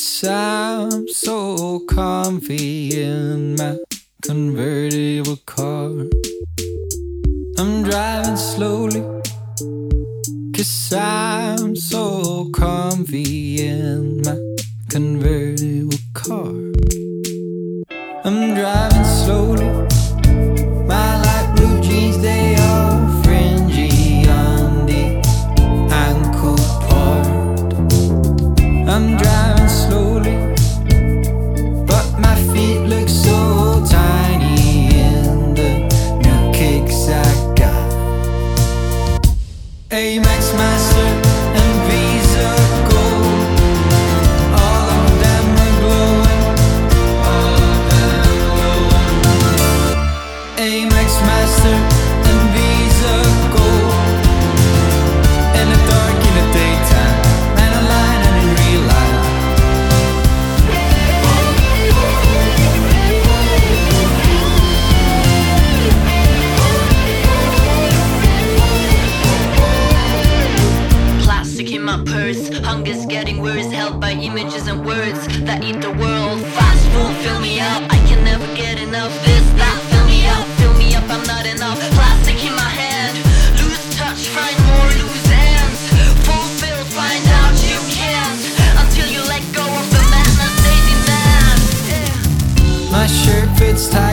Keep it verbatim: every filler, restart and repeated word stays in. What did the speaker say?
'Cause I'm so comfy in my convertible car. I'm driving slowly 'cause I'm so comfy in my convertible car. I'm driving slowly. My light blue jeans, they are fringy on the ankle part. I'm driving slowly, but my feet look so tiny in the new kicks I got. Amex Master and Visa Gold, all of them are glowing, all of them glowing. Amex Master and Visa Gold, in the dark, in the daytime, and online and in real life. Plastic in my purse, hunger's getting worse, held by images and words that eat the world. Fast food, fill me up, I can never get enough. This, that, fill me up, fill me up, I'm not enough. Plastic in my hand, lose touch, find more loose ends. Fulfilled, find out you can't, until you let go of the madness they demand. Yeah. My shirt fits tight